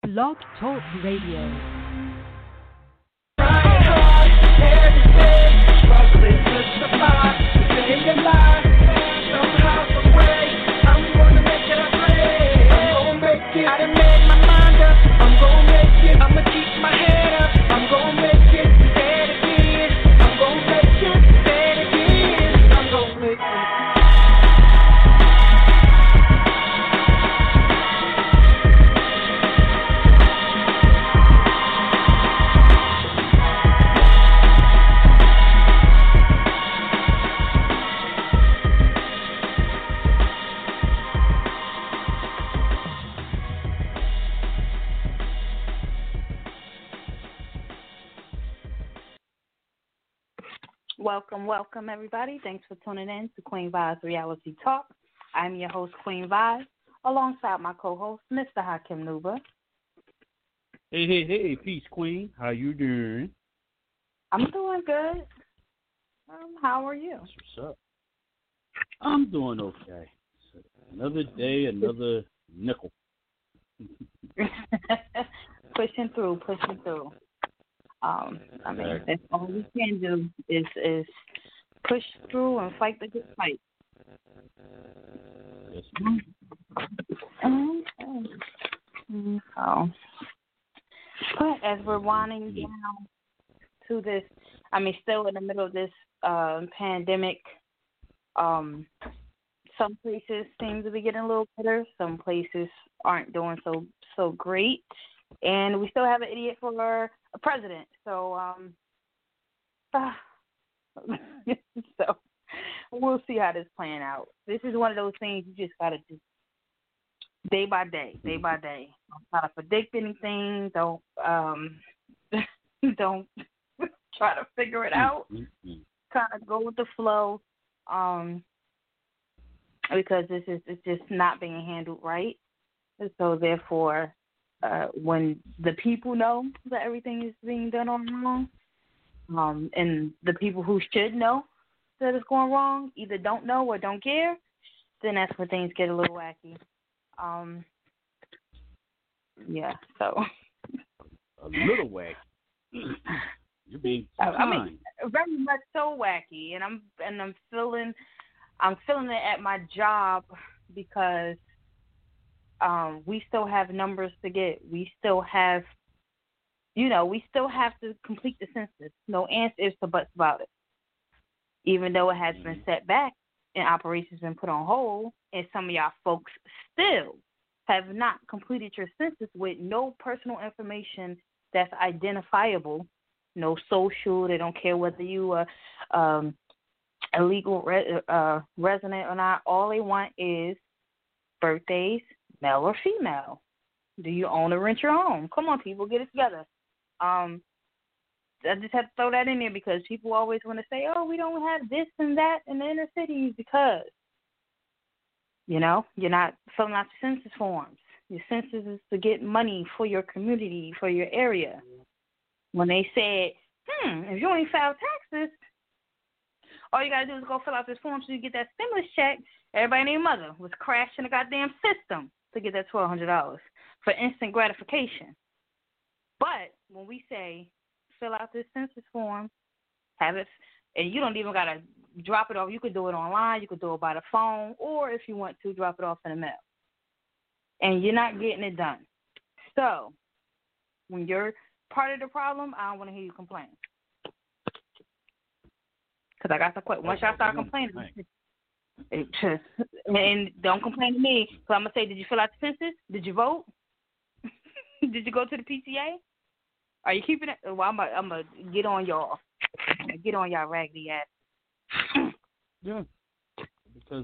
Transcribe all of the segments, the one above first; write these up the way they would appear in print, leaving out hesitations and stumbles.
Blog Talk Radio. Welcome, everybody. Thanks for tuning in to Queen Vi's Reality Talk. I'm your host, Queen Vi, alongside my co-host, Mr. Hakim Nuba. Hey, peace, Queen. How you doing? I'm doing good. How are you? That's what's up. I'm doing okay. Another day, another nickel. Pushing through. I mean, that's all we can do is push through and fight the good fight. Yes. So, but as we're winding down to this, I mean, still in the middle of this pandemic, some places seem to be getting a little better. Some places aren't doing so great. And we still have an idiot for a president. So, so we'll see how this playing out. This is one of those things you just got to do day by day. Don't try to predict anything. Don't don't try to figure it out. Kind of go with the flow, because it's just not being handled right. And so therefore, when the people know that everything is being done wrong, and the people who should know that it's going wrong either don't know or don't care, then that's when things get a little wacky. So a little wacky. You're being kind. I mean, very much so wacky, and I'm feeling it at my job because we still have numbers to get. We still have to complete the census. No ands, ifs, or buts about it. Even though it has been set back and operations been put on hold, and some of y'all folks still have not completed your census with no personal information that's identifiable, no social. They don't care whether you are a legal resident or not. All they want is birthdays, male or female. Do you own or rent your home? Come on, people, get it together. I just have to throw that in there because people always want to say, oh, we don't have this and that in the inner cities because, you're not filling out the census forms. Your census is to get money for your community, for your area. When they said, if you only file taxes, all you got to do is go fill out this form so you get that stimulus check. Everybody and their mother was crashing the goddamn system to get that $1,200 for instant gratification. But when we say fill out this census form, have it, and you don't even got to drop it off. You could do it online. You could do it by the phone, or if you want to, drop it off in the mail. And you're not getting it done. So when you're part of the problem, I don't want to hear you complain. Because I got to quit. Once y'all start complaining, and don't complain to me. So I'm going to say, did you fill out the census? Did you vote? Did you go to the PTA? Are you keeping it? Well, I'm going to get on y'all. Get on y'all raggedy ass. Yeah. Because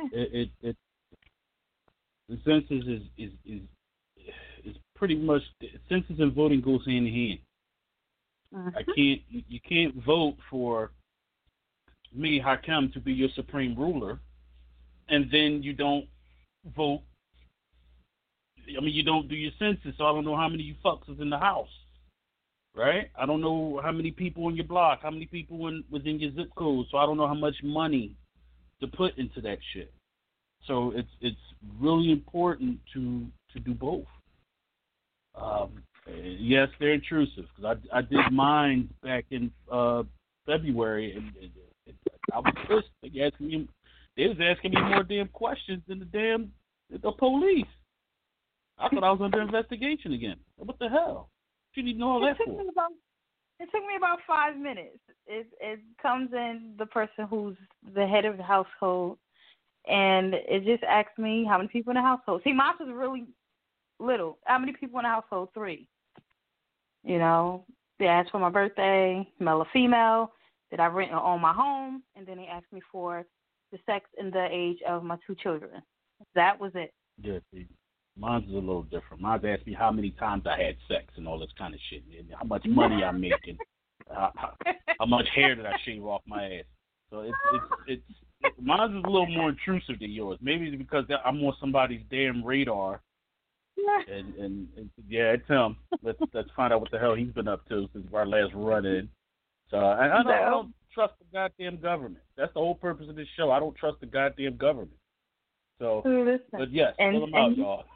the census is pretty much, census and voting goes hand in hand. You can't vote for me, Hakim, to be your supreme ruler, and then you don't vote. I mean, you don't do your census, so I don't know how many you fucks is in the house, right? I don't know how many people in your block, how many people within your zip code, so I don't know how much money to put into that shit. So it's really important to do both. Yes, they're intrusive because I did mine back in February, and I was pissed. They was asking me more damn questions than the police. I thought I was under investigation again. What the hell? What you need to know all that for? It took me about 5 minutes. It comes in the person who's the head of the household, and it just asks me how many people in the household. See, mine was really little. How many people in the household? 3. You know, they asked for my birthday, male or female, did I rent or own my home, and then they asked me for the sex and the age of my 2 children. That was it. Yeah, see, mine's is a little different. Mine's asked me how many times I had sex and all this kind of shit, and how much money I'm making, how much hair did I shave off my ass. So it's mine's is a little more intrusive than yours. Maybe it's because I'm on somebody's damn radar. And yeah, it's him. Let's find out what the hell he's been up to since our last run in. So I don't trust the goddamn government. That's the whole purpose of this show. I don't trust the goddamn government. So, but yes, fill them out, y'all.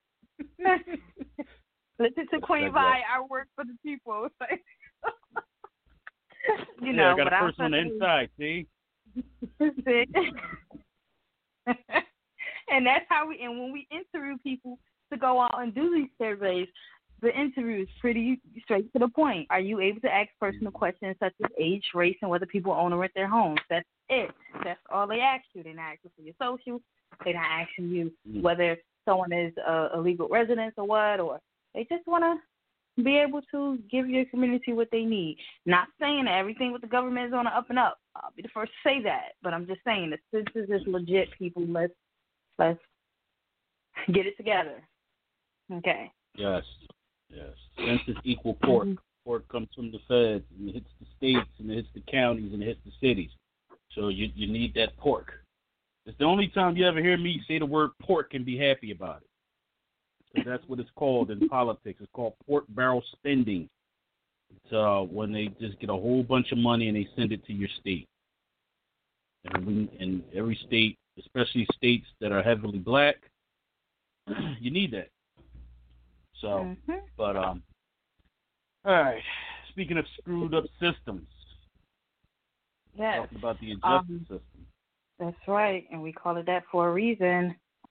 Listen to Queen Vi. I work for the people. You know, I got but a person on the inside. See. And that's how and when we interview people to go out and do these surveys, the interview is pretty straight to the point. Are you able to ask personal questions such as age, race, and whether people own or rent their homes? That's it. That's all they ask you. They're not asking for your social. They're not asking you whether someone is a legal resident or what, or they just want to be able to give your community what they need. Not saying that everything with the government is on the up and up. I'll be the first to say that, but I'm just saying the census is legit, people. Let's get it together. Okay. Yes. Census equal pork. Pork comes from the feds and it hits the states and it hits the counties and it hits the cities. So you need that pork. It's the only time you ever hear me say the word pork and be happy about it. Because that's what it's called in politics. It's called pork barrel spending. It's when they just get a whole bunch of money and they send it to your state. And every state, especially states that are heavily black, you need that. So, but all right. Speaking of screwed up systems, talking about the injustice system. That's right, and we call it that for a reason,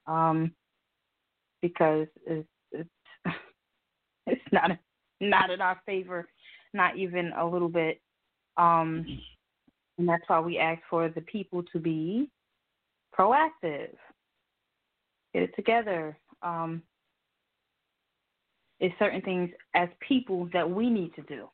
because it's not in our favor, not even a little bit, and that's why we ask for the people to be proactive, get it together. It's certain things as people that we need to do.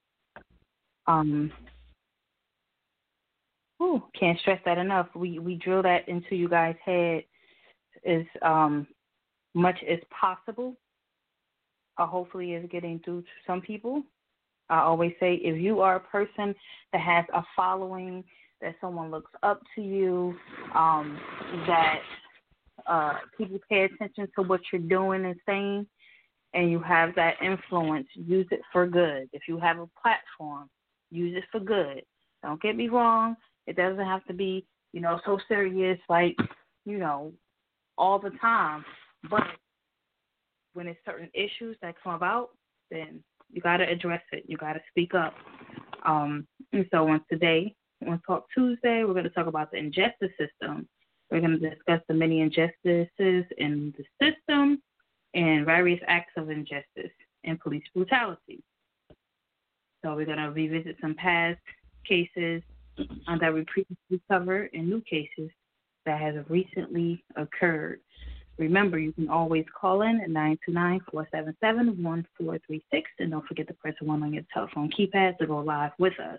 Can't stress that enough. We drill that into you guys' head as much as possible. Hopefully it's getting through to some people. I always say if you are a person that has a following, that someone looks up to you, that people pay attention to what you're doing and saying, and you have that influence, use it for good. If you have a platform, use it for good. Don't get me wrong. It doesn't have to be, so serious, like, all the time. But when it's certain issues that come about, then you got to address it. You got to speak up. And so on today, on Talk Tuesday, we're going to talk about the injustice system. We're going to discuss the many injustices in the system and various acts of injustice and police brutality. So we're going to revisit some past cases that we previously covered and new cases that have recently occurred. Remember, you can always call in at 929-477-1436, and don't forget to press 1 on your telephone keypad to go live with us.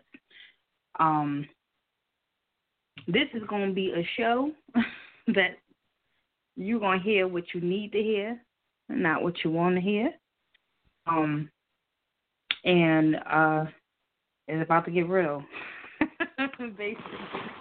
This is going to be a show that you're going to hear what you need to hear, not what you want to hear. And it's about to get real, basically,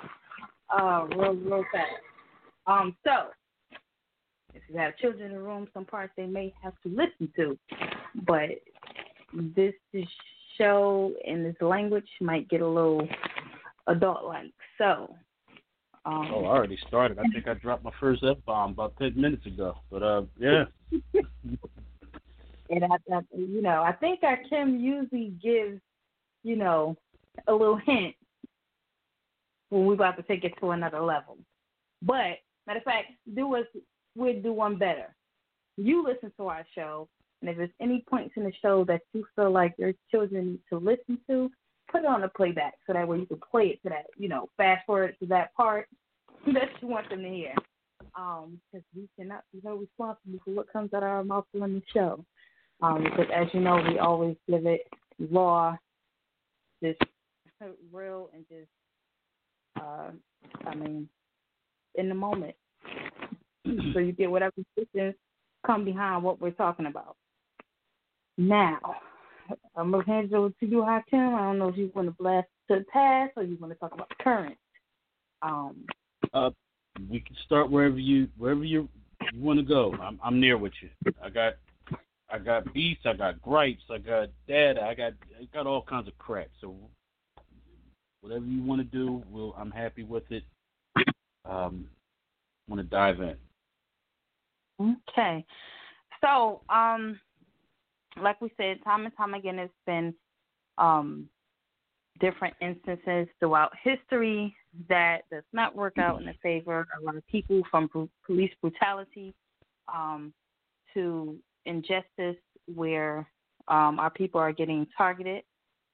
real fast. So, if you have children in the room, some parts they may have to listen to, but this show and this language might get a little adult-like. So, I already started. I think I dropped my first F-bomb about 10 minutes ago. But, yeah. And I think that Kim usually gives, a little hint when we're about to take it to another level. But matter of fact, we'll do one better. You listen to our show, and if there's any points in the show that you feel like your children need to listen to, put it on the playback so that way you can play it to that, fast forward to that part that you want them to hear. Because we cannot be held responsible for what comes out of our mouth on the show. Because as you know, we always give it raw, just real, and just, in the moment. So you get whatever decisions come behind what we're talking about. Now, I'm going to hand it over to you, Hakim. I don't know if you want to blast to the past or you want to talk about the current. We can start wherever you want to go. I'm there with you. I got beats, I got gripes, I got data, I got all kinds of crap. So whatever you want to do, I'm happy with it. Want to dive in. Okay. So, like we said, time and time again, it's been different instances throughout history that does not work out in the favor of a lot of people, from police brutality to injustice, where our people are getting targeted,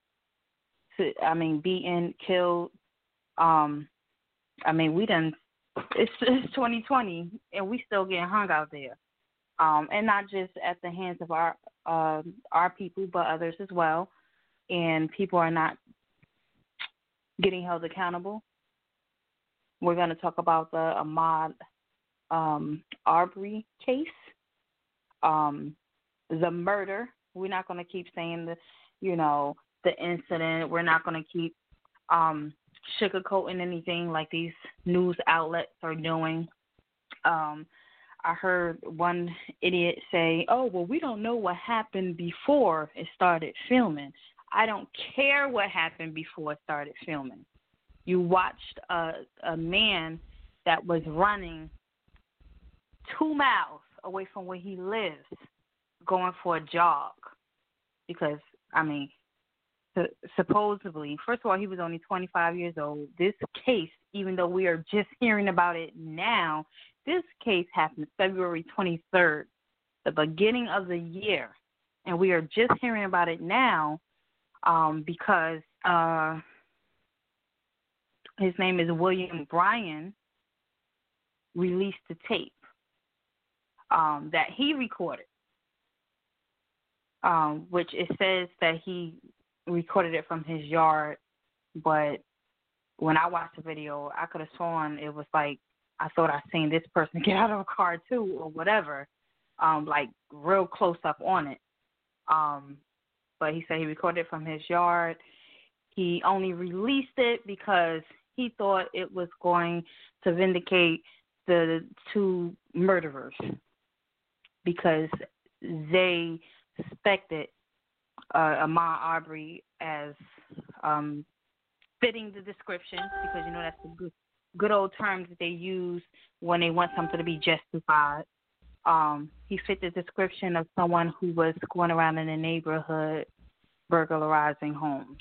beaten, killed. It's 2020, and we still getting hung out there. And not just at the hands of our people, but others as well. And people are not getting held accountable. We're going to talk about the Ahmaud Arbery case, the murder. We're not going to keep saying the incident. We're not going to keep sugarcoating anything like these news outlets are doing. I heard one idiot say, "Oh, well, we don't know what happened before it started filming." I don't care what happened before it started filming. You watched a man that was running 2 miles away from where he lives, going for a jog. Because, supposedly, first of all, he was only 25 years old. This case, even though we are just hearing about it now, this case happened February 23rd, the beginning of the year. And we are just hearing about it now because his name is William Bryan, released the tape that he recorded, which it says that he recorded it from his yard. But when I watched the video, I could have sworn it was like, I thought I seen this person get out of a car too, or whatever, like real close up on it. But he said he recorded it from his yard. He only released it because he thought it was going to vindicate the 2 murderers, because they suspected Ahmaud Arbery as fitting the description, because that's the good old terms that they use when they want something to be justified. He fit the description of someone who was going around in the neighborhood burglarizing homes.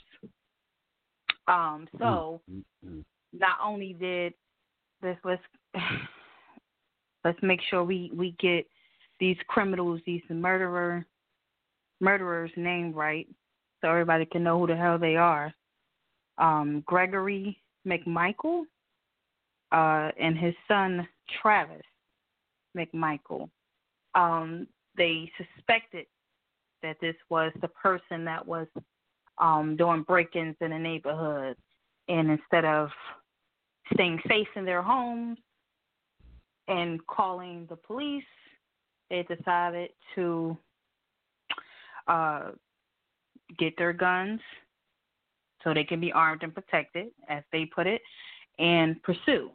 So not only did this, let's make sure we get these criminals, these murderers named right, so everybody can know who the hell they are. Gregory McMichael and his son Travis McMichael. They suspected that this was the person that was doing break-ins in the neighborhood, and instead of staying safe in their homes and calling the police, they decided to get their guns so they can be armed and protected, as they put it, and pursue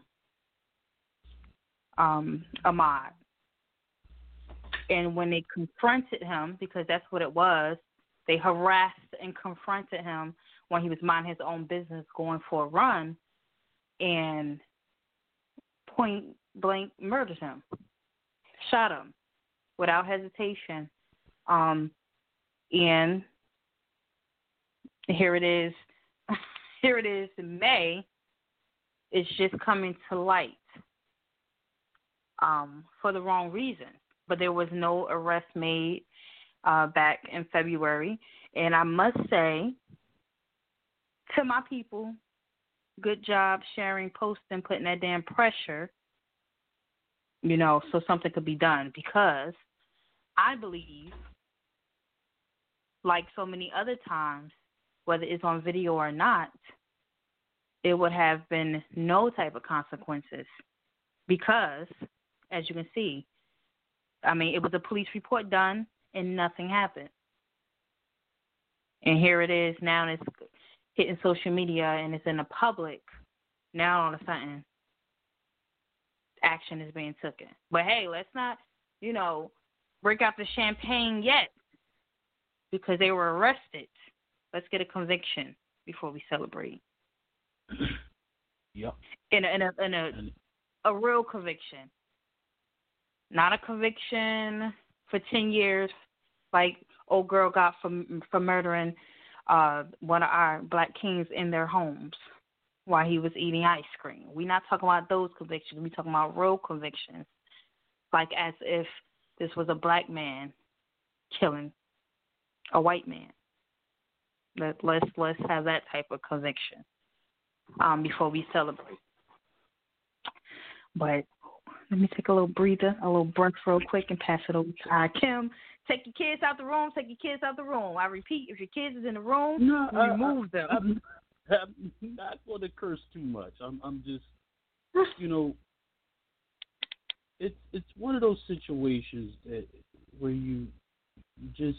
Ahmaud. And when they confronted him, because that's what it was, they harassed and confronted him when he was minding his own business, going for a run, and point blank murdered him, shot him without hesitation, And here it is. Here it is in May. It's just coming to light for the wrong reason. But there was no arrest made back in February. And I must say to my people, good job sharing, posting, putting that damn pressure, so something could be done. Because I believe, like so many other times, whether it's on video or not, it would have been no type of consequences. Because, as you can see, it was a police report done and nothing happened. And here it is now, and it's hitting social media and it's in the public. Now all of a sudden, action is being taken. But hey, let's not, break out the champagne yet, because they were arrested. Let's get a conviction before we celebrate. Yep. In a real conviction, not a conviction for 10 years, like old girl got for murdering one of our black kings in their homes while he was eating ice cream. We're not talking about those convictions. We're talking about real convictions, like as if this was a black man killing a white man. Let's have that type of conviction before we celebrate. But let me take a little breather, a little breath real quick, and pass it over to Kim. Take your kids out the room. Take your kids out the room. I repeat, if your kids is in the room, remove them. I'm not going to curse too much. I'm just, it's one of those situations where you just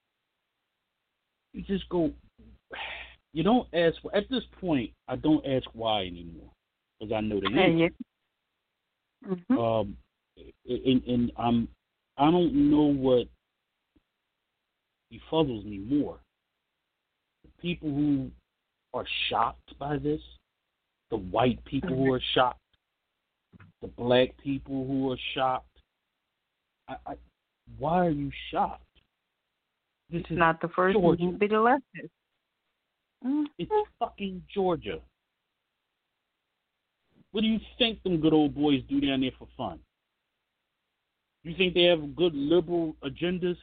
go. You don't ask. At this point, I don't ask why anymore, because I know the answer. Mm-hmm. And I don't know what befuddles me more. The people who are shocked by this, the white people who are shocked, the black people who are shocked. Why are you shocked? This is not the first, Georgia. Won't be the last. Mm-hmm. It's fucking Georgia. What do you think them good old boys do down there for fun? You think they have good liberal agendas?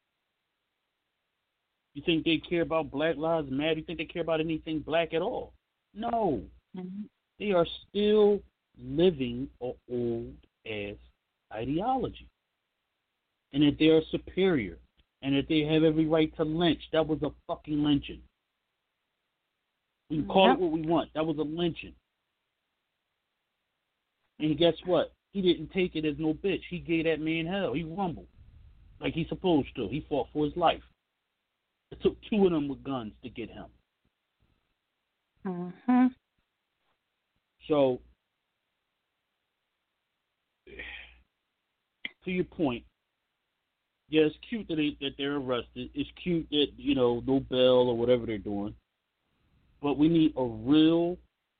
You think they care about Black Lives Matter? You think they care about anything black at all? No. Mm-hmm. They are still living an old-ass ideology. And that they are superior. And that they have every right to lynch. That was a fucking lynching. We can call it what we want. That was a lynching. And guess what? He didn't take it as no bitch. He gave that man hell. He rumbled like he's supposed to. He fought for his life. It took two of them with guns to get him. Mm-hmm. So, to your point, yeah, it's cute that they're arrested. It's cute that, no bail or whatever they're doing. But we need a real,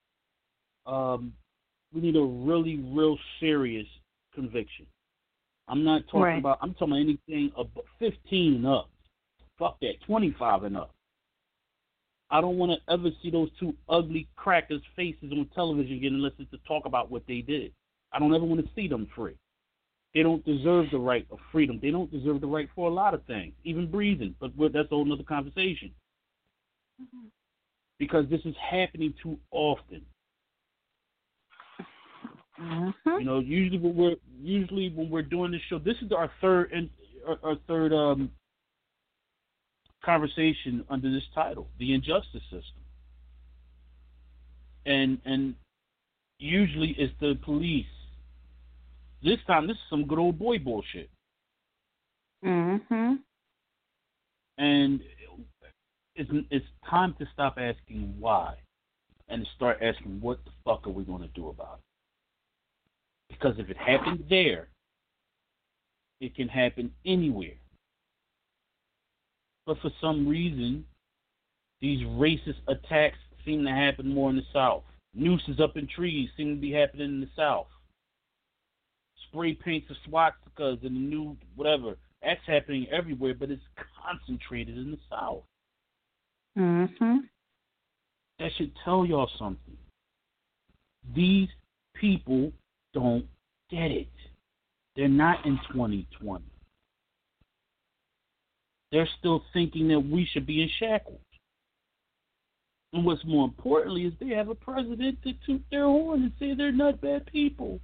really real serious conviction. I'm not talking about, I'm talking about anything above 15 and up. Fuck that, 25 and up. I don't want to ever see those two ugly crackers' faces on television getting listened to talk about what they did. I don't ever want to see them free. They don't deserve the right of freedom. They don't deserve the right for a lot of things, even breathing. But that's a whole other conversation. Mm-hmm. Because this is happening too often. Mm-hmm. Usually when we're doing this show, this is our third conversation under this title, the injustice system. And usually it's the police. This time, this is some good old boy bullshit. Mm-hmm. And it's time to stop asking why and to start asking what the fuck are we going to do about it. Because if it happened there, it can happen anywhere. But for some reason, these racist attacks seem to happen more in the South. Nooses up in trees seem to be happening in the South. Spray paints of swastikas and the new whatever That's happening everywhere, but it's concentrated in the South. Mm-hmm. That should tell y'all something. These people don't get it. They're not in 2020. They're still thinking that we should be in shackles. And what's more importantly is they have a president to toot their horn and say they're not bad people.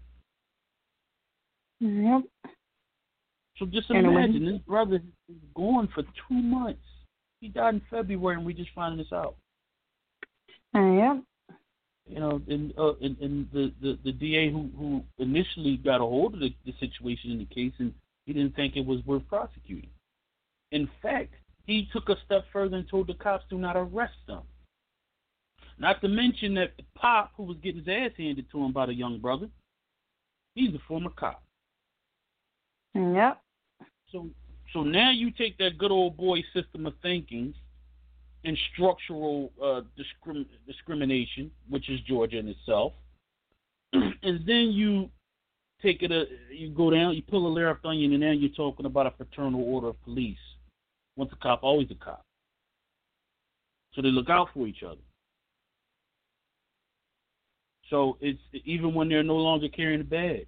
Yep. So just imagine, this brother is gone for 2 months. He died in February, and we just finding this out. Yep. You know, and the DA who initially got a hold of the situation in the case, and he didn't think it was worth prosecuting. In fact, he took a step further and told the cops to not arrest them. Not to mention that Pop, who was getting his ass handed to him by the young brother, he's a former cop. Yep. So now you take that good old boy system of thinking and structural discrimination, which is Georgia in itself, and then you take it, you go down, you pull a layer of onion, and now you're talking about a fraternal order of police. Once a cop, always a cop. So they look out for each other. So it's even when they're no longer carrying a badge.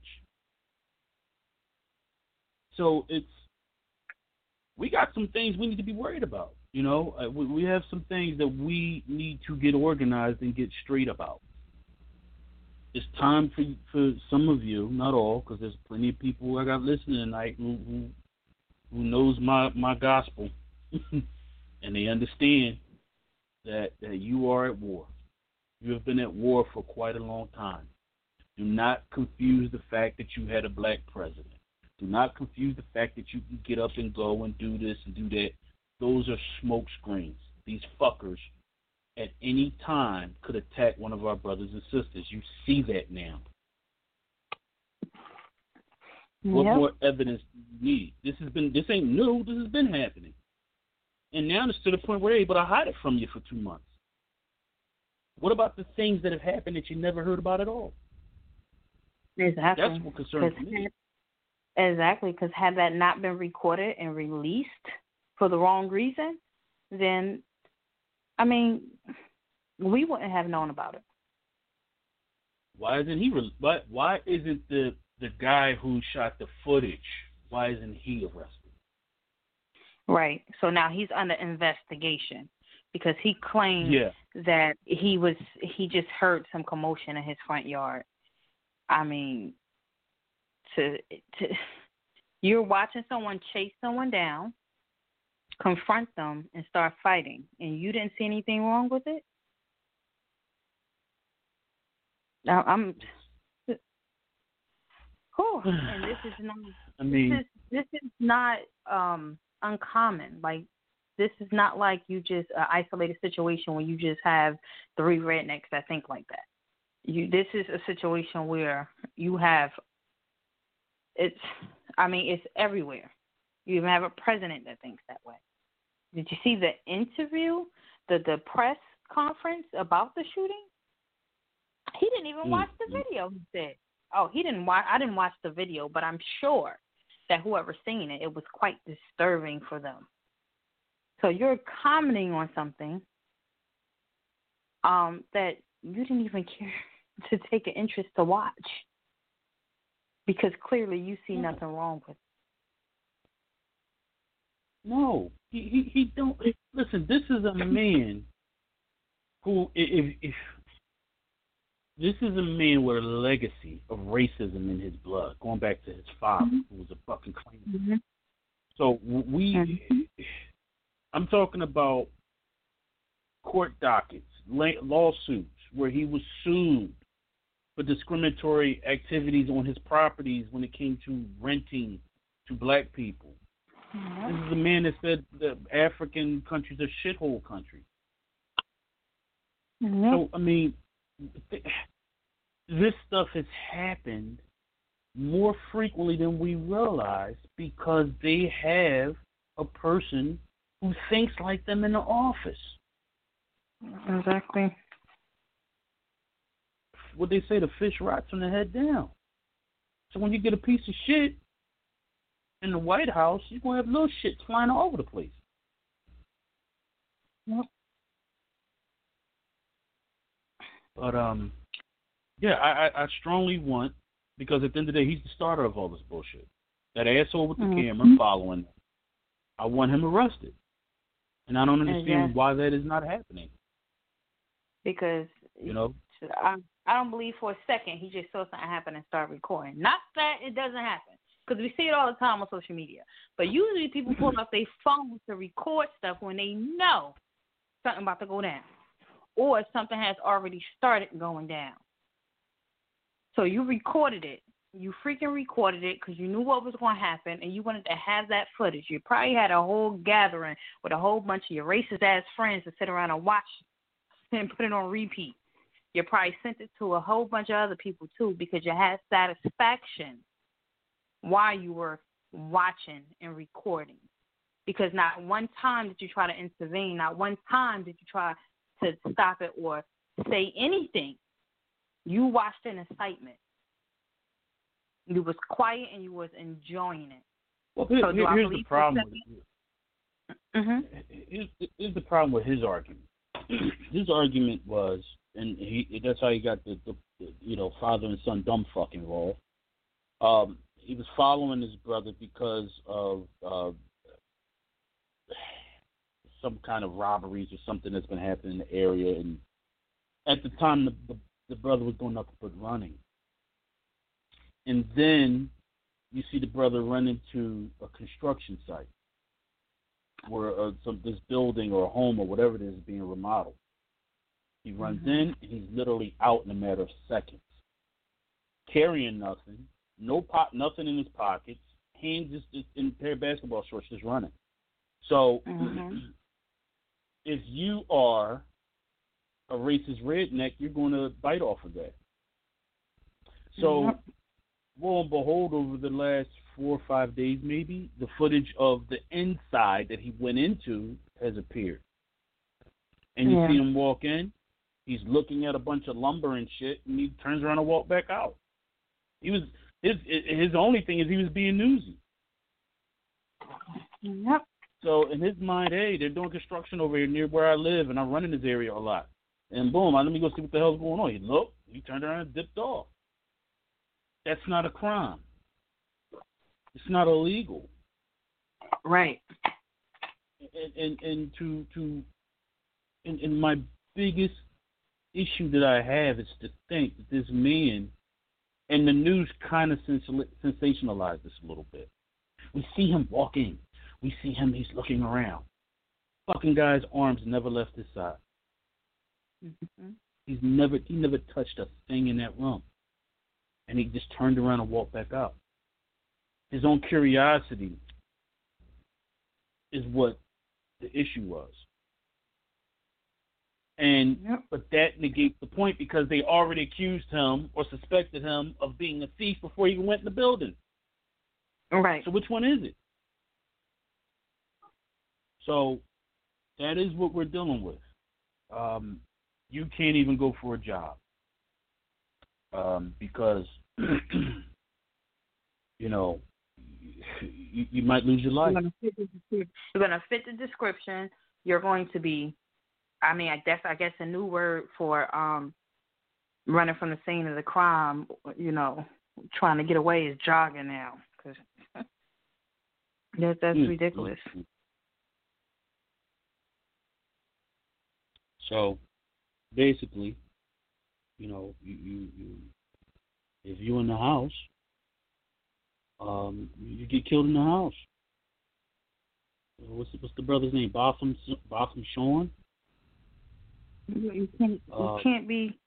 So we got some things we need to be worried about. You know, we have some things that we need to get organized and get straight about. It's time for some of you, not all, because there's plenty of people I got listening tonight who knows my gospel, and they understand that you are at war. You have been at war for quite a long time. Do not confuse the fact that you had a black president. Do not confuse the fact that you can get up and go and do this and do that. Those are smoke screens. These fuckers at any time could attack one of our brothers and sisters. You see that now. Yep. What more evidence do you need? This ain't new. This has been happening. And now it's to the point where they're able to hide it from you for 2 months. What about the things that have happened that you never heard about at all? Exactly. That's what concerns me. Exactly, because had that not been recorded and released for the wrong reason, then, I mean, we wouldn't have known about it. Why isn't Why isn't the guy who shot the footage? Why isn't he arrested? Right. So now he's under investigation because he claimed that he just heard some commotion in his front yard. I mean, you're watching someone chase someone down, confront them, and start fighting, and you didn't see anything wrong with it? Now and this is not. I mean, this is not uncommon. Like, this is not like you just isolated situation where you just have 3 rednecks that think like that. This is a situation where you have. It's everywhere. You even have a president that thinks that way. Did you see the interview, the press conference about the shooting? He didn't even watch the video, he said. Oh, he didn't watch. I didn't watch the video, but I'm sure that whoever's seen it, it was quite disturbing for them. So you're commenting on something that you didn't even care to take an interest to watch. Because clearly you see nothing wrong with it. No, he don't. Listen, this is a man who, if this is a man with a legacy of racism in his blood, going back to his father, who was a fucking claimant. Mm-hmm. So I'm talking about court dockets, lawsuits where he was sued for discriminatory activities on his properties when it came to renting to black people. Mm-hmm. This is a man that said that African countries are shithole countries. Mm-hmm. So, I mean, this stuff has happened more frequently than we realize because they have a person who thinks like them in the office. Exactly. What they say, the fish rots from the head down. So when you get a piece of shit in the White House, you're going to have little shit flying all over the place. Yep. But, yeah, I strongly want, because at the end of the day, he's the starter of all this bullshit. That asshole with the camera following him. I want him arrested. And I don't understand why that is not happening. Because, I don't believe for a second he just saw something happen and started recording. Not that it doesn't happen, because we see it all the time on social media. But usually people pull up their phones to record stuff when they know something about to go down, or something has already started going down. So you recorded it. You freaking recorded it because you knew what was going to happen, and you wanted to have that footage. You probably had a whole gathering with a whole bunch of your racist-ass friends to sit around and watch and put it on repeat. You probably sent it to a whole bunch of other people, too, because you had satisfaction while you were watching and recording. Because not one time did you try to intervene. Not one time did you try to stop it or say anything. You watched in excitement. You was quiet and you was enjoying it. Well, here's the problem. Here's the problem with his argument. His argument was, and that's how he got the father and son dumb fuck involved. He was following his brother because of some kind of robberies or something that's been happening in the area, and at the time the brother was going nothing but running. And then you see the brother run into a construction site where this building or a home or whatever it is being remodeled. He runs in, and he's literally out in a matter of seconds, carrying nothing, nothing in his pockets, hands just in a pair of basketball shorts, just running. So if you are a racist redneck, you're going to bite off of that. So lo and behold, over the last 4 or 5 days maybe, the footage of the inside that he went into has appeared. And you see him walk in, he's looking at a bunch of lumber and shit, and he turns around and walks back out. His only thing is he was being newsy. Yep. So in his mind, hey, they're doing construction over here near where I live, and I run in this area a lot. And boom, let me go see what the hell's going on. He looked, he turned around and dipped off. That's not a crime. It's not illegal. Right. And my biggest issue that I have is to think that this man, and the news kind of sensationalized this a little bit. We see him walk in. We see him, he's looking around. Fucking guy's arms never left his side. He never touched a thing in that room. And he just turned around and walked back out. His own curiosity is what the issue was. And but that negates the point, because they already accused him or suspected him of being a thief before he even went in the building. Right. So which one is it? So that is what we're dealing with. You can't even go for a job because you might lose your life. You're going to fit the description. You're going to be, I guess a new word for running from the scene of the crime, trying to get away is jogging now. Cause that's ridiculous. So basically, you if you're in the house, you get killed in the house. What's the brother's name? Botham Sean? You can't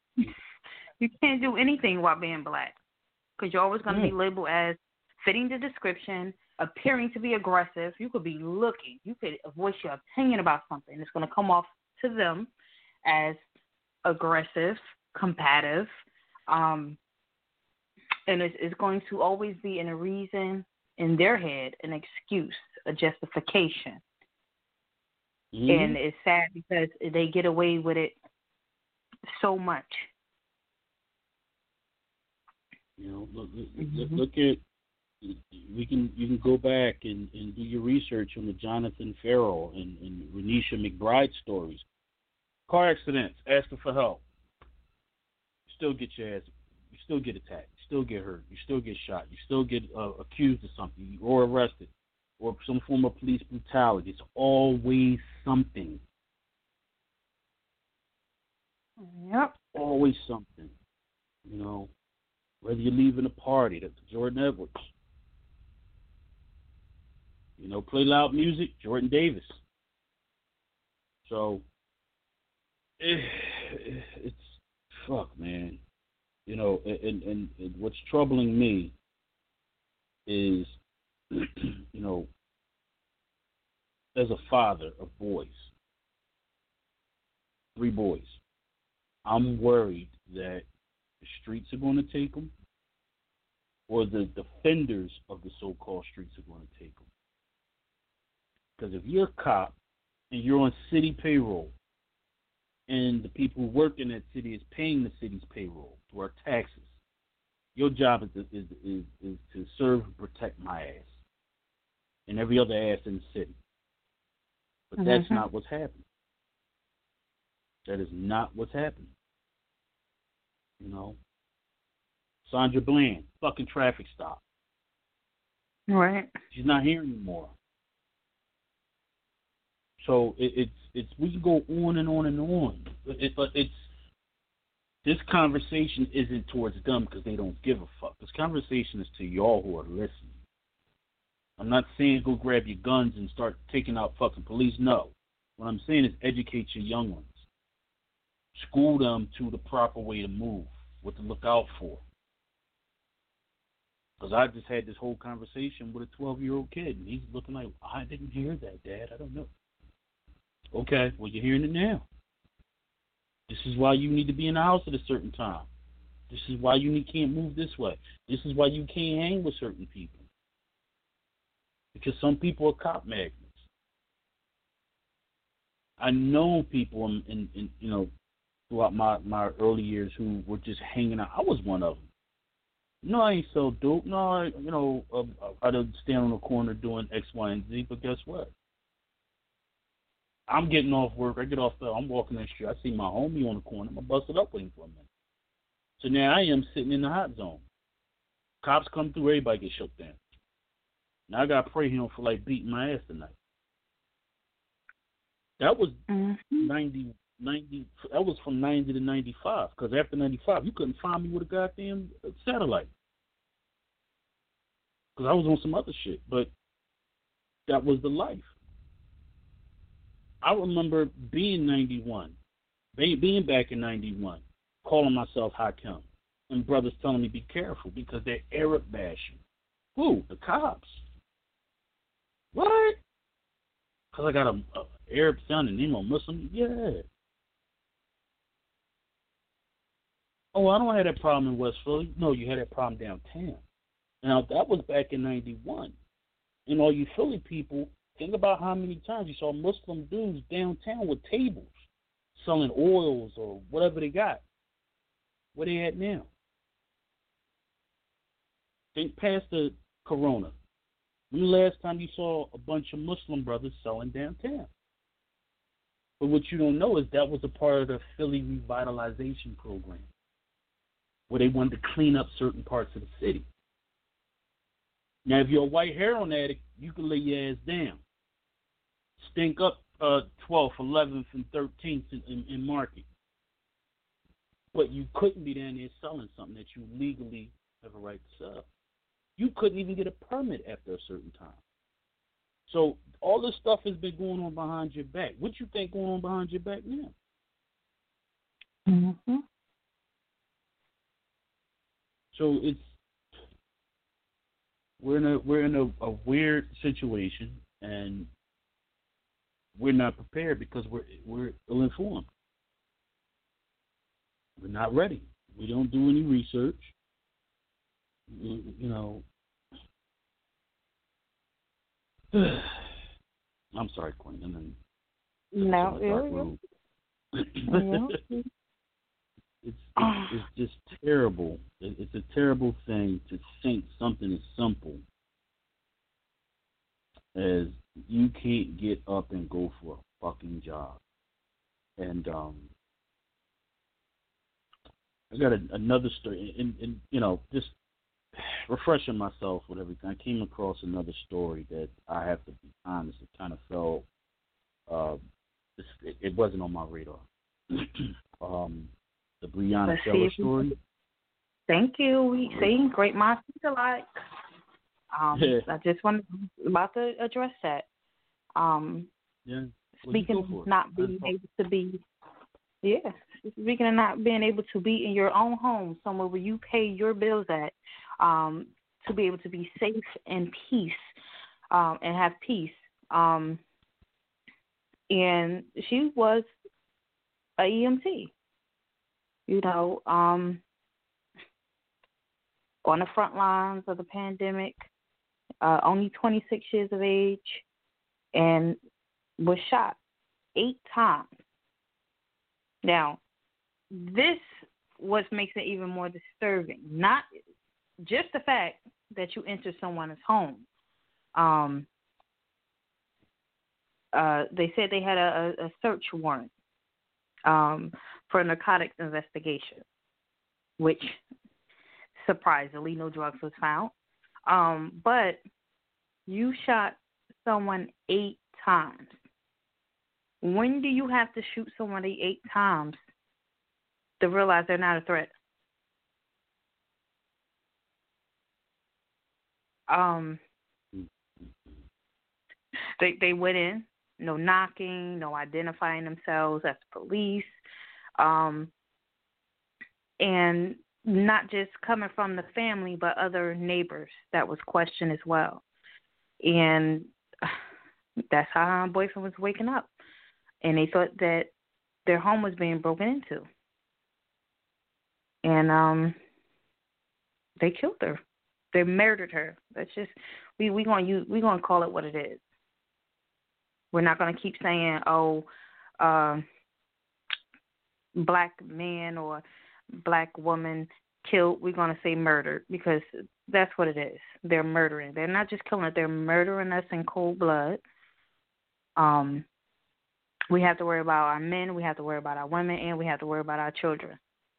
do anything while being black, because you're always going to be labeled as fitting the description, appearing to be aggressive. You could be looking. You could voice your opinion about something. It's going to come off to them as aggressive, combative, and it's going to always be in a reason in their head, an excuse, a justification. And it's sad because they get away with it so much. Look at you can go back and do your research on the Jonathan Farrell and Renisha McBride stories. Car accidents, asking for help. You still get your ass. You still get attacked. You still get hurt. You still get shot. You still get accused of something or arrested or some form of police brutality. It's always something. Yep. Always something. You know, whether you're leaving a party, that's Jordan Edwards. You know, play loud music, Jordan Davis. So, it's fuck, man. You know, and what's troubling me is, you know, as a father of boys, 3 boys, I'm worried that the streets are going to take them or the defenders of the so-called streets are going to take them. Because if you're a cop and you're on city payroll and the people who work in that city is paying the city's payroll through our taxes, your job is to serve and protect my ass and every other ass in the city. But that's not what's happening. That is not what's happening. You know? Sandra Bland, fucking traffic stop. Right. She's not here anymore. So it's we can go on and on and on. But it's this conversation isn't towards them because they don't give a fuck. This conversation is to y'all who are listening. I'm not saying go grab your guns and start taking out fucking police. No. What I'm saying is educate your young ones. School them to the proper way to move, what to look out for. Because I just had this whole conversation with a 12-year-old kid, and he's looking like, I didn't hear that, Dad. I don't know. Okay, well, you're hearing it now. This is why you need to be in the house at a certain time. This is why you can't move this way. This is why you can't hang with certain people. Because some people are cop magnets. I know people in you know, throughout my early years who were just hanging out. I was one of them. No, I ain't so dope. No, I don't stand on the corner doing X, Y, and Z. But guess what? I'm getting off work. I get off there. I'm walking the street. I see my homie on the corner. I'm going to bust it up waiting for a minute. So now I am sitting in the hot zone. Cops come through. Everybody gets shut down. Now I got to pray he don't feel like beating my ass tonight. That was 90. That was from 90 to 95. Because after 95, you couldn't find me with a goddamn satellite. Because I was on some other shit. But that was the life. I remember being 91, being back in 91, calling myself Hakim, and brothers telling me be careful because they're Arab bashing. Who? The cops. What? Because I got a Arab son and I'm a Muslim? Yeah. Oh, I don't have that problem in West Philly. No, you had that problem downtown. Now, that was back in 91. And all you Philly people, think about how many times you saw Muslim dudes downtown with tables selling oils or whatever they got. Where they at now? Think past the corona. When the last time you saw a bunch of Muslim brothers selling downtown? But what you don't know is that was a part of the Philly revitalization program where they wanted to clean up certain parts of the city. Now, if you're a white heroin addict, you can lay your ass down. Stink up 12th, 11th, and 13th in Market. But you couldn't be down there selling something that you legally have a right to sell. You couldn't even get a permit after a certain time. So all this stuff has been going on behind your back. What you think going on behind your back now? Mm-hmm. So we're in a weird situation, and we're not prepared because we're ill-informed. We're not ready. We don't do any research. You know. I'm sorry, Queen. And then No, it's just terrible. It's a terrible thing to think something as simple is you can't get up and go for a fucking job. And I got another story, and just refreshing myself with everything. I came across another story that I have to be honest, it kind of fell. It wasn't on my radar. The Breonna Taylor story. Thank you. We sing great minds think alike. I just about to address that. Speaking of not being able to be, speaking of not being able to be in your own home, somewhere where you pay your bills at, to be able to be safe and peace, and have peace. And she was a EMT, on the front lines of the pandemic, only 26 years of age, and was shot 8 times. Now, this what makes it even more disturbing. Not just the fact that you enter someone's home. They said they had a search warrant for a narcotics investigation, which surprisingly no drugs was found. But you shot someone 8 times. When do you have to shoot somebody 8 times to realize they're not a threat? They went in, no knocking, no identifying themselves as police, and not just coming from the family, but other neighbors that was questioned as well. And that's how her boyfriend was waking up. And they thought that their home was being broken into. And they killed her. They murdered her. That's just we're gonna call it what it is. We're not gonna keep saying, black man or black woman killed. We're gonna say murdered, because that's what it is. They're murdering. They're not just killing us. They're murdering us in cold blood. We have to worry about our men. We have to worry about our women, and we have to worry about our children.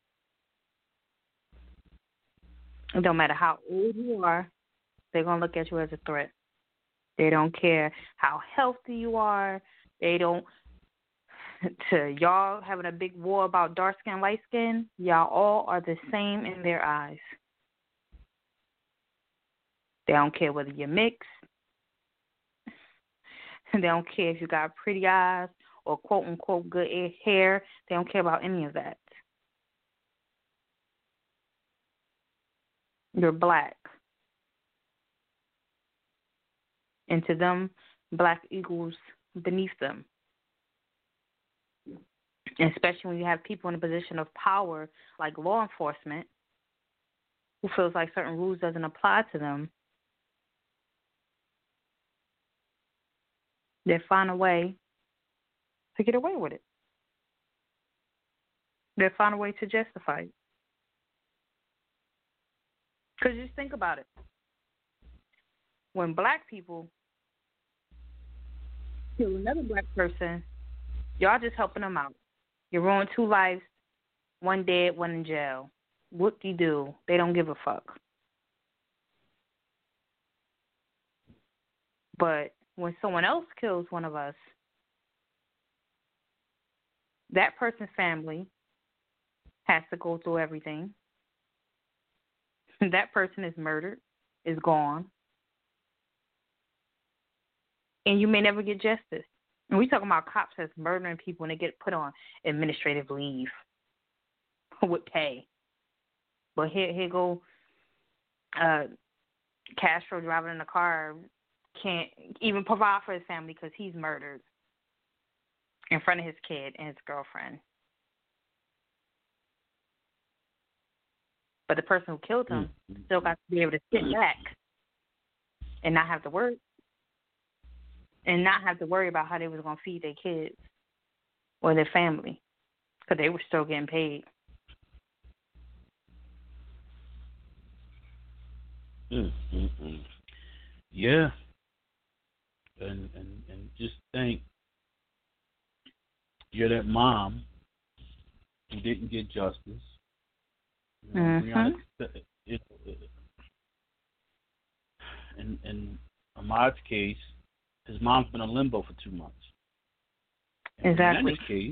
It don't matter how old you are, they're going to look at you as a threat. They don't care how healthy you are. They don't, to y'all having a big war about dark skin, light skin, y'all all are the same in their eyes. They don't care whether you're mixed. They don't care if you got pretty eyes or quote-unquote good hair. They don't care about any of that. You're black. And to them, black equals beneath them. And especially when you have people in a position of power like law enforcement who feels like certain rules doesn't apply to them. They find a way to get away with it. They find a way to justify it. Because just think about it. When black people kill another black person, y'all just helping them out. You ruined 2 lives, 1 dead, 1 in jail. Whoop-de-doo. They don't give a fuck. But when someone else kills one of us, that person's family has to go through everything. That person is murdered, is gone. And you may never get justice. And we talking about cops that's murdering people and they get put on administrative leave with pay. But here go Castro driving in a car, can't even provide for his family because he's murdered in front of his kid and his girlfriend. But the person who killed him still got to be able to sit back and not have to work. And not have to worry about how they was going to feed their kids or their family. Because they were still getting paid. Yeah. and just think you're that mom who didn't get justice. You know, Breonna, in Ahmaud's case, his mom's been in limbo for 2 months. Exactly.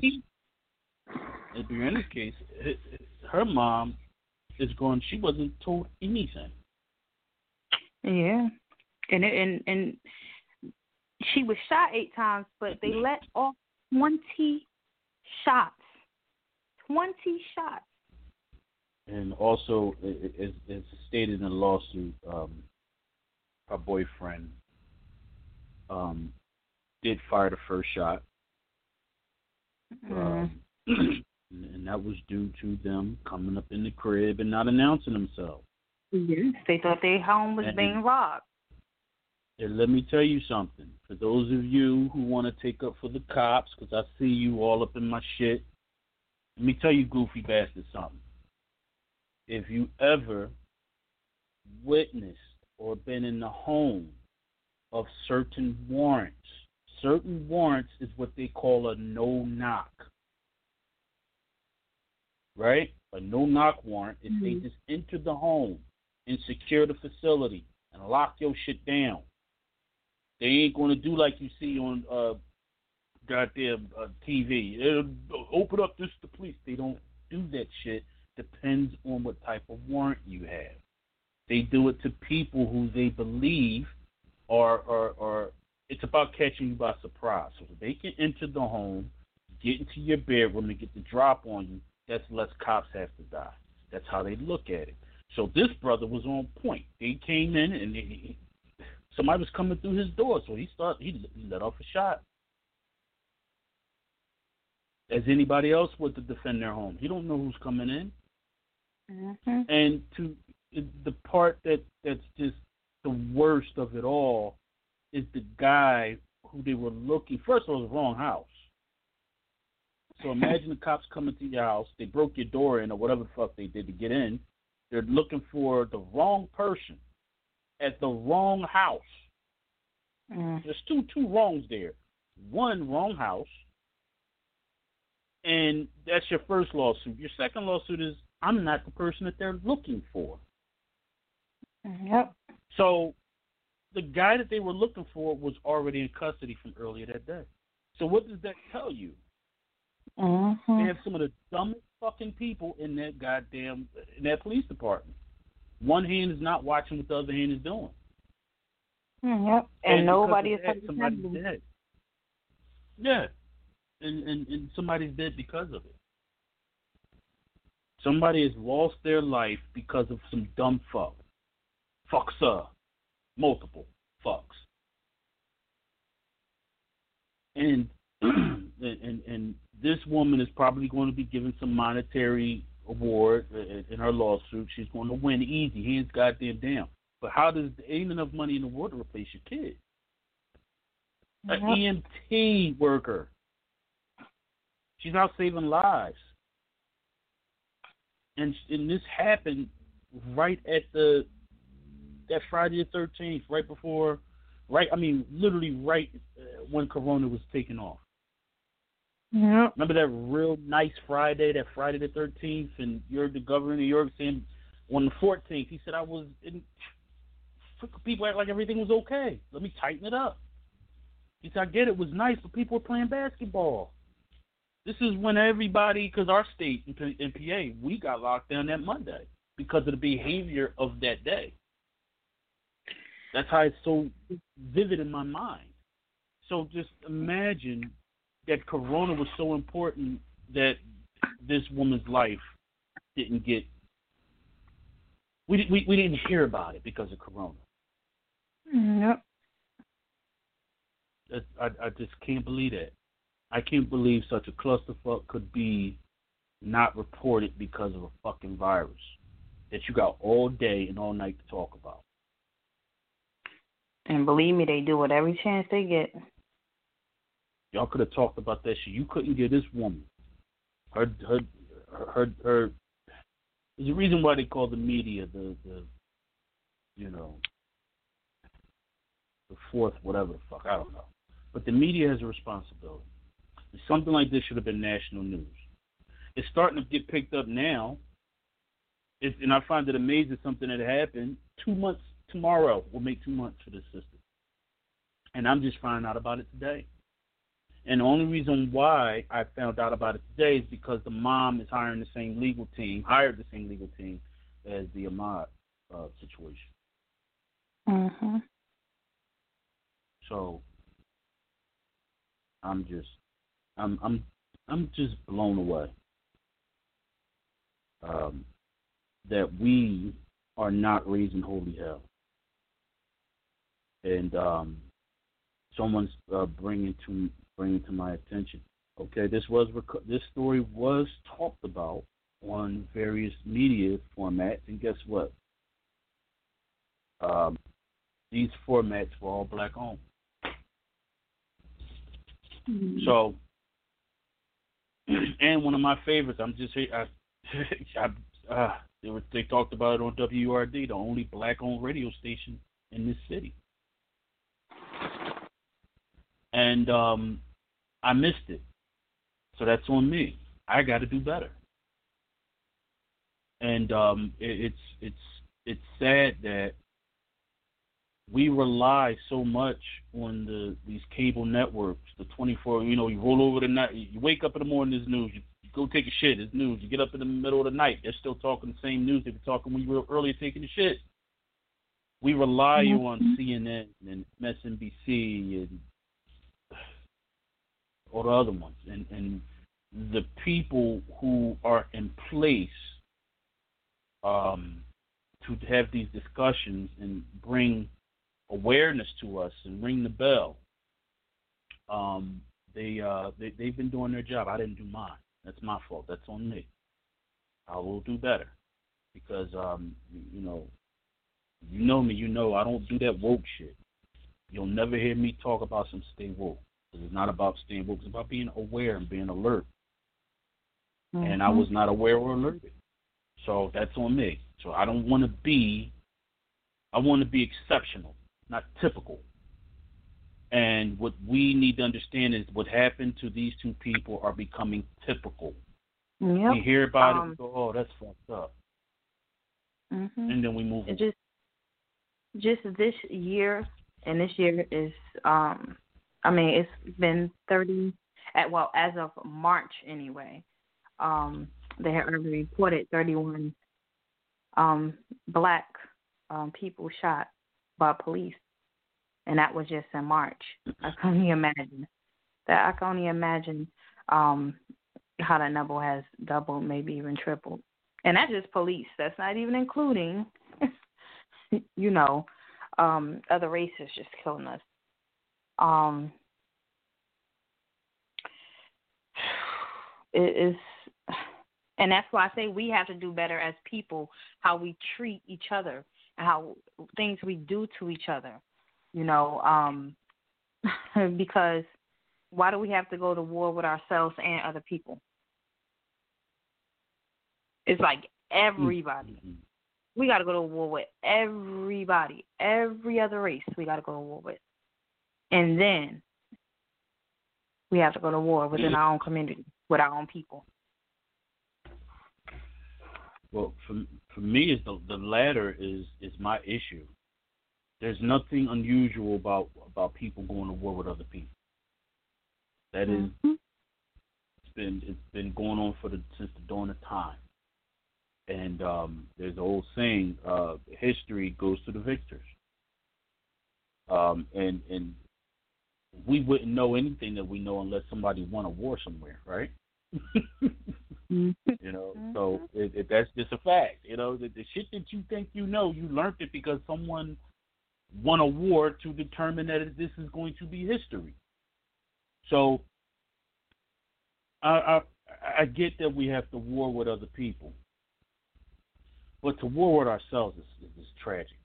In Breonna's case, her mom is going. She wasn't told anything. Yeah, and she was shot 8 times, but they let off 20 shots. 20 shots. And also, as stated in the lawsuit, her boyfriend did fire the first shot. And that was due to them coming up in the crib and not announcing themselves. Yes, they thought their home was being robbed. And let me tell you something. For those of you who want to take up for the cops, because I see you all up in my shit, let me tell you, goofy bastard, something. If you ever witnessed or been in the home of certain warrants is what they call a no-knock. Right? A no-knock warrant is they just enter the home and secure the facility and lock your shit down. They ain't going to do like you see on goddamn TV. It'll open up this to police. They don't do that shit. Depends on what type of warrant you have. They do it to people who they believe are it's about catching you by surprise. So if they can enter the home, get into your bedroom, and get the drop on you, that's less cops have to die. That's how they look at it. So this brother was on point. They came in and somebody was coming through his door, so he let off a shot. As anybody else would to defend their home. He don't know who's coming in. Mm-hmm. And to the part that's just the worst of it all is the guy who they were looking. First of all, it was the wrong house. So imagine the cops coming to your house. They broke your door in or whatever the fuck they did to get in. They're looking for the wrong person at the wrong house. There's two wrongs there. One, wrong house. And that's your first lawsuit. Your second lawsuit is, I'm not the person that they're looking for. Yep. So the guy that they were looking for was already in custody from earlier that day. So what does that tell you? They have some of the dumbest fucking people in that police department. One hand is not watching what the other hand is doing. Yep. And nobody is somebody's dead. Yeah. And somebody's dead because of it. Somebody has lost their life because of some dumb fuck. Fucks. Multiple fucks. And and this woman is probably going to be given some monetary award in her lawsuit. She's going to win easy, hands goddamn down. But how does there ain't enough money in the world to replace your kid? An EMT worker. She's out saving lives. And this happened right at that Friday the 13th, literally right when Corona was taking off. Yep. Remember that real nice Friday, that Friday the 13th, and you're the governor of New York saying on the 14th, he said, people act like everything was okay. Let me tighten it up. He said, I get it was nice, but people were playing basketball. This is when everybody, because our state in PA, we got locked down that Monday because of the behavior of that day. That's how it's so vivid in my mind. So just imagine that Corona was so important that this woman's life didn't get. We didn't hear about it because of Corona. Yep. I just can't believe that. I can't believe such a clusterfuck could be not reported because of a fucking virus that you got all day and all night to talk about. And believe me, they do it every chance they get. Y'all could have talked about that shit. You couldn't get this woman. Her. There's a reason why they call the media the the fourth, whatever the fuck, I don't know. But the media has a responsibility. And something like this should have been national news. It's starting to get picked up now. And I find it amazing something that happened 2 months tomorrow will make 2 months for this system. And I'm just finding out about it today. And the only reason why I found out about it today is because the mom is hired the same legal team as the Ahmaud situation. Mhm. So I'm just blown away that we are not raising holy hell, and someone's bringing to my attention. Okay, this story was talked about on various media formats, and guess what? These formats were all black owned. Mm-hmm. So, and one of my favorites, they talked about it on WURD, the only black owned radio station in this city. And I missed it. So that's on me. I got to do better. And it's sad that we rely so much on these cable networks, the 24. You roll over the night. You wake up in the morning, there's news. You go take a shit, there's news. You get up in the middle of the night, they're still talking the same news they were talking when you were earlier taking a shit. We rely on CNN and MSNBC and all the other ones, and the people who are in place to have these discussions and bring awareness to us and ring the bell. They've been doing their job. I didn't do mine. That's my fault. That's on me. I will do better because you know me. You know I don't do that woke shit. You'll never hear me talk about some stay woke. It's not about staying woke. It's about being aware and being alert. Mm-hmm. And I was not aware or alerted. So that's on me. So I don't want to be. I want to be exceptional, not typical. And what we need to understand is what happened to these two people are becoming typical. Yep. We hear about it, we go, oh, that's fucked up. Mm-hmm. And then we move on. Just this year, and this year is, it's been 30, as of March anyway, they had already reported 31 black people shot by police. And that was just in March. I can only imagine how that number has doubled, maybe even tripled. And that's just police. That's not even including, other races just killing us. It is, and that's why I say we have to do better as people, how we treat each other and how things we do to each other. Because why do we have to go to war with ourselves and other people? It's like everybody. Mm-hmm. We got to go to war with everybody, every other race we got to go to war with. And then we have to go to war within our own community, with our own people. Well, for me, is the latter is my issue. There's nothing unusual about people going to war with other people. That is, it's been going on since the dawn of time. And there's an old saying: history goes to the victors. And we wouldn't know anything that we know unless somebody won a war somewhere, right? So that's just a fact. The shit that you think you learned it because someone won a war to determine that this is going to be history. So I get that we have to war with other people, but to war with ourselves is tragic.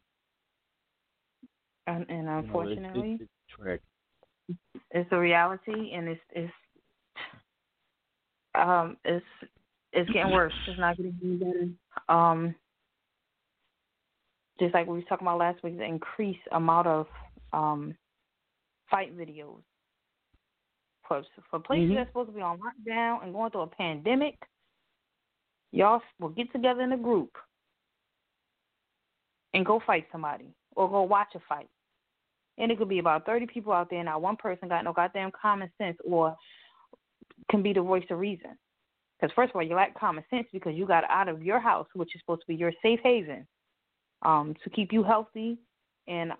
And unfortunately, it's tragic. It's a reality, and it's getting worse. It's not getting any better. Just like we were talking about last week, the increased amount of fight videos. For places that's supposed to be on lockdown and going through a pandemic, y'all will get together in a group and go fight somebody or go watch a fight. And it could be about 30 people out there. Not one person got no goddamn common sense or can be the voice of reason. Because first of all, you lack common sense because you got out of your house, which is supposed to be your safe haven, to keep you healthy and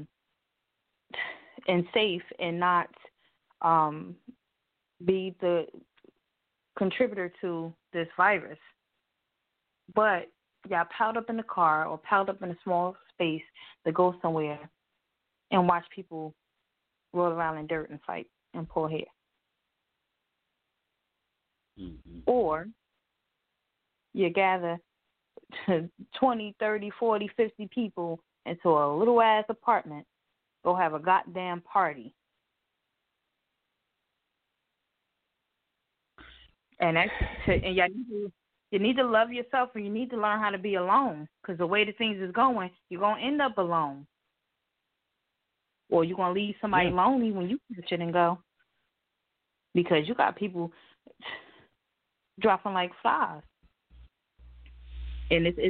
safe and not be the contributor to this virus. But y'all piled up in the car or piled up in a small space to go somewhere and watch people roll around in dirt and fight and pull hair. Mm-hmm. Or you gather 20, 30, 40, 50 people into a little-ass apartment, go have a goddamn party. And you need to love yourself and you need to learn how to be alone because the way the things is going, you're going to end up alone. Or you're going to leave somebody lonely when you catch it and go. Because you got people dropping like flies. And it's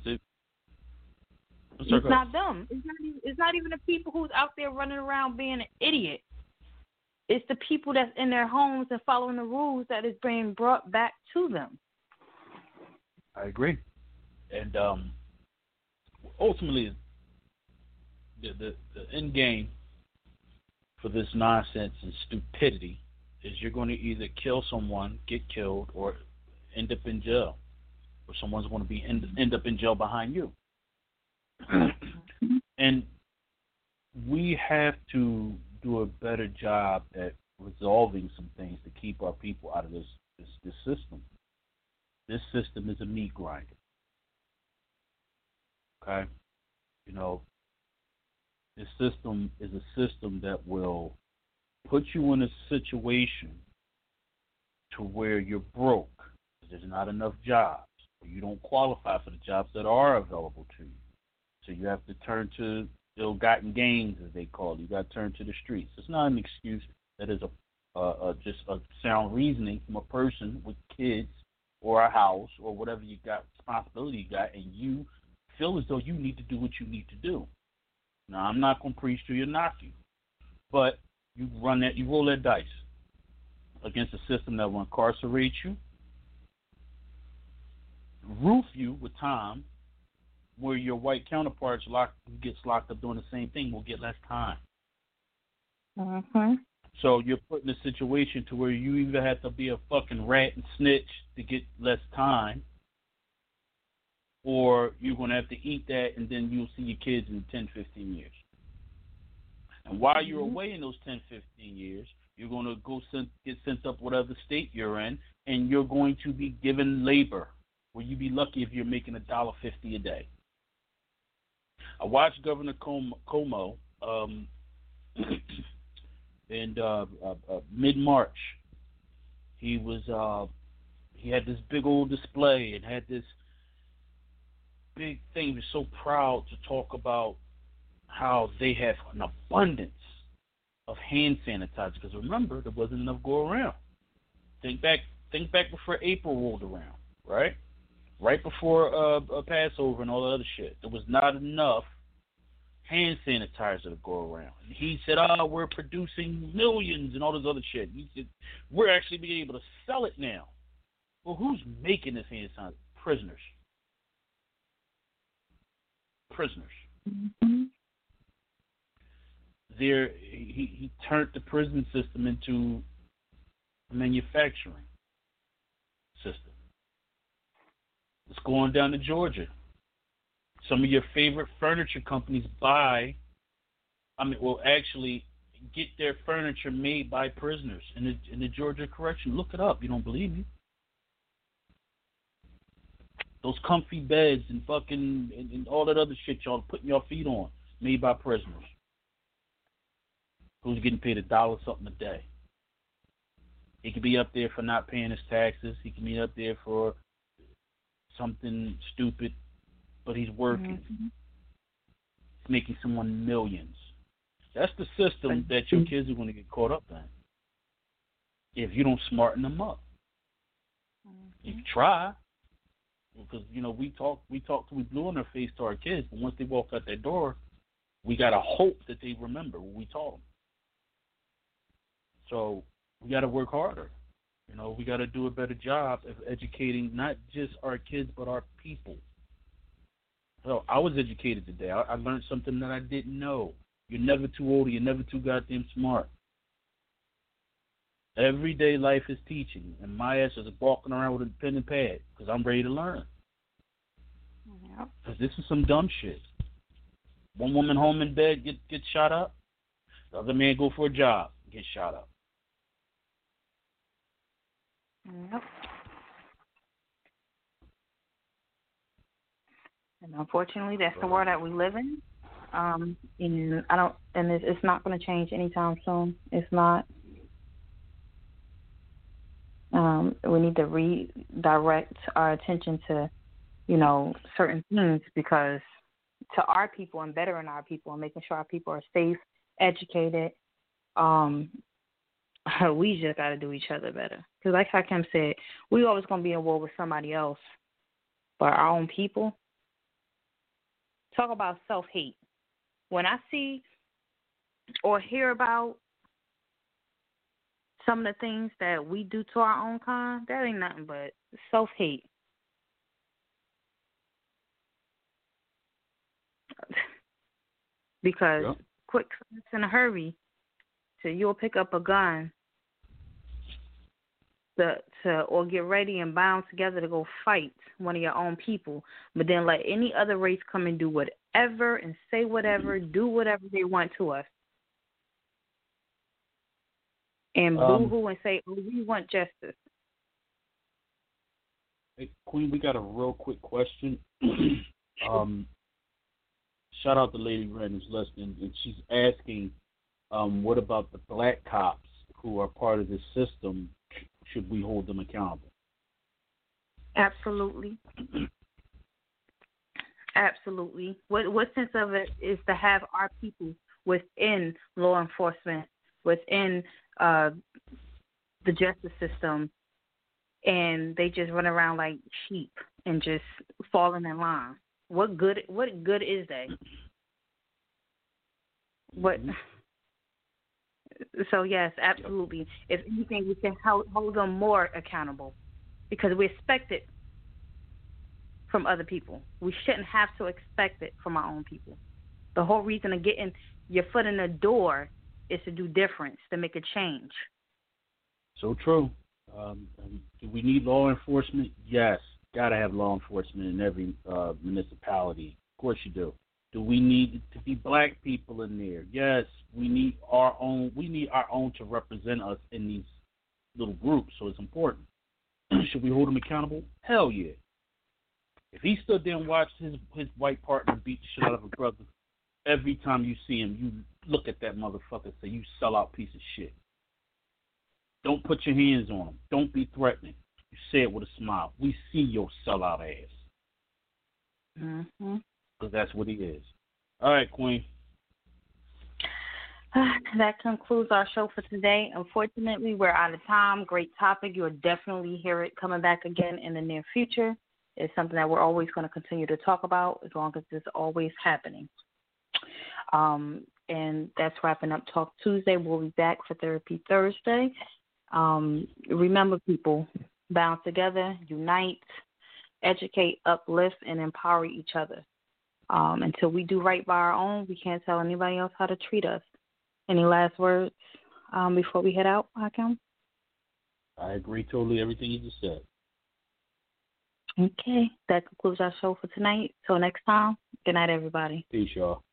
not them. It's not even the people who's out there running around being an idiot. It's the people that's in their homes and following the rules that is being brought back to them. I agree. And ultimately, the end game for this nonsense and stupidity is you're going to either kill someone, get killed, or end up in jail. Or someone's going to end up in jail behind you. And we have to do a better job at resolving some things to keep our people out of this system. This system is a meat grinder. Okay? You know, this system is a system that will put you in a situation to where you're broke. There's not enough jobs. Or you don't qualify for the jobs that are available to you. So you have to turn to ill-gotten gains, as they call it. You got to turn to the streets. It's not an excuse. That is just a sound reasoning from a person with kids or a house or whatever you got, responsibility you got, and you feel as though you need to do what you need to do. Now, I'm not going to preach to you or knock you, but you roll that dice against a system that will incarcerate you, roof you with time, where your white counterparts gets locked up doing the same thing will get less time. Mm-hmm. So you're put in a situation to where you either have to be a fucking rat and snitch to get less time, or you're going to have to eat that and then you'll see your kids in 10, 15 years. And while you're away in those 10, 15 years, you're going to get sent up whatever state you're in, and you're going to be given labor, where you'd be lucky if you're making $1.50 a day. I watched Governor Cuomo in mid-March. He had this big old display and had this big thing. He was so proud to talk about how they have an abundance of hand sanitizer. Because remember, there wasn't enough go around. Think back before April rolled around, right? Right before Passover and all the other shit. There was not enough hand sanitizer to go around. And he said, we're producing millions and all this other shit. He said, we're actually being able to sell it now. Well, who's making this hand sanitizer? Prisoners. Mm-hmm. He turned the prison system into a manufacturing system. It's going down to Georgia. Some of your favorite furniture companies actually get their furniture made by prisoners in the Georgia correction. Look it up. You don't believe me? Those comfy beds and fucking and all that other shit y'all putting your feet on, made by prisoners. Who's getting paid $1 something a day? He could be up there for not paying his taxes. He can be up there for something stupid, but he's working. Mm-hmm. He's making someone millions. That's the system that your kids are going to get caught up in if you don't smarten them up. You try, because we blew in their face to our kids, but once they walk out that door, we gotta hope that they remember what we taught them. So we gotta work harder. We gotta do a better job of educating not just our kids but our people. So I was educated today. I learned something that I didn't know. You're never too old. You're never too goddamn smart. Everyday life is teaching, and my ass is walking around with a pen and pad because I'm ready to learn. Because this is some dumb shit. One woman home in bed gets shot up. The other man go for a job, get shot up. Yep. And unfortunately, that's the world that we live in. And it's not going to change anytime soon. It's not. We need to redirect our attention to, certain things, because to our people and bettering our people and making sure our people are safe, educated, we just got to do each other better. Because like Hakim said, we always going to be in war with somebody else, but our own people. Talk about self-hate. When I see or hear about some of the things that we do to our own kind, that ain't nothing but self-hate. Because quick in a hurry, so you'll pick up a gun or get ready and bound together to go fight one of your own people, but then let any other race come and do whatever and say whatever, do whatever they want to us. And boo-hoo and say, we want justice. Hey, Queen, we got a real quick question. Shout out to Lady Ren who's listening, and she's asking, what about the black cops who are part of this system? Should we hold them accountable? Absolutely. Absolutely. What sense of it is to have our people within law enforcement, within the justice system, and they just run around like sheep and just falling in line? What good is they? What? So yes, absolutely. If anything, we can hold them more accountable, because we expect it from other people. We shouldn't have to expect it from our own people. The whole reason of getting your foot in the door is to do difference, to make a change. So true. Do we need law enforcement? Yes. Got to have law enforcement in every municipality. Of course you do. Do we need to be black people in there? Yes. We need our own. We need our own to represent us in these little groups. So it's important. Should we hold him accountable? Hell yeah. If he stood there and watched his white partner beat the shit out of a brother, every time you see him, you look at that motherfucker and say, you sellout piece of shit. Don't put your hands on him. Don't be threatening. You say it with a smile. We see your sellout ass. Mm-hmm. Because that's what he is. All right, Queen. That concludes our show for today. Unfortunately, we're out of time. Great topic. You'll definitely hear it coming back again in the near future. It's something that we're always going to continue to talk about as long as it's always happening. And that's wrapping up Talk Tuesday. We'll be back for Therapy Thursday. Remember, people, bound together, unite, educate, uplift, and empower each other. Until we do right by our own, we can't tell anybody else how to treat us. Any last words before we head out, Hakim? I agree totally everything you just said. Okay, that concludes our show for tonight. Till next time, good night, everybody. Peace, y'all.